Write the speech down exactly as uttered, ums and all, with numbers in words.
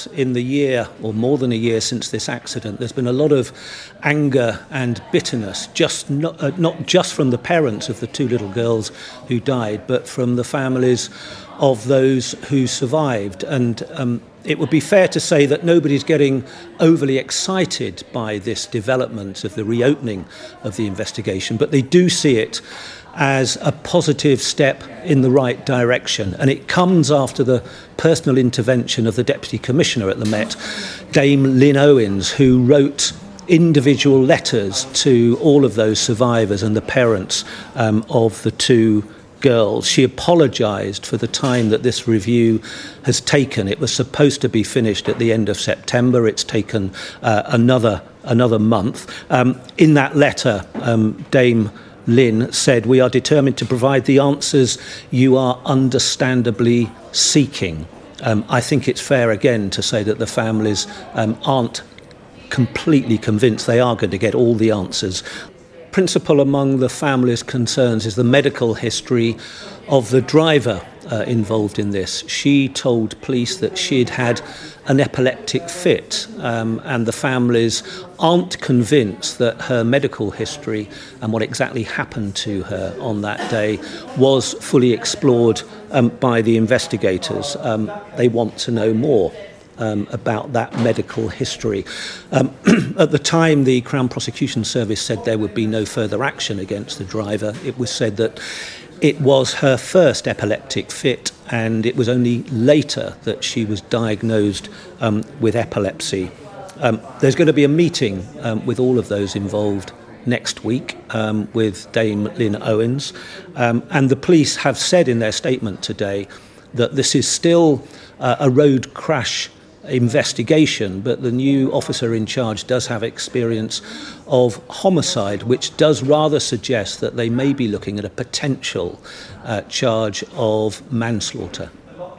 in the year or more than a year since this accident, there's been a lot of anger and bitterness, just not, uh, not just from the parents of the two little girls who died, but from the families of those who survived. And um, it would be fair to say that nobody's getting overly excited by this development of the reopening of the investigation, but they do see it as a positive step in the right direction. And it comes after the personal intervention of the Deputy Commissioner at the Met, Dame Lynn Owens, who wrote individual letters to all of those survivors and the parents um, of the two girls. She apologised for the time that this review has taken. It was supposed to be finished at the end of September. It's taken uh, another another month. Um, in that letter, um, Dame Lynn said, "We are determined to provide the answers you are understandably seeking." Um, I think it's fair again to say that the families um, aren't completely convinced they are going to get all the answers. Principal among the family's concerns is the medical history of the driver uh, involved in this. She told police that she'd had an epileptic fit, um, and the families aren't convinced that her medical history and what exactly happened to her on that day was fully explored um, by the investigators. Um, they want to know more Um, about that medical history. Um, at the time, the Crown Prosecution Service said there would be no further action against the driver. It was said that it was her first epileptic fit, and it was only later that she was diagnosed um, with epilepsy. Um, there's going to be a meeting um, with all of those involved next week um, with Dame Lynn Owens, um, and the police have said in their statement today that this is still uh, a road crash investigation, but the new officer in charge does have experience of homicide, which does rather suggest that they may be looking at a potential uh, charge of manslaughter.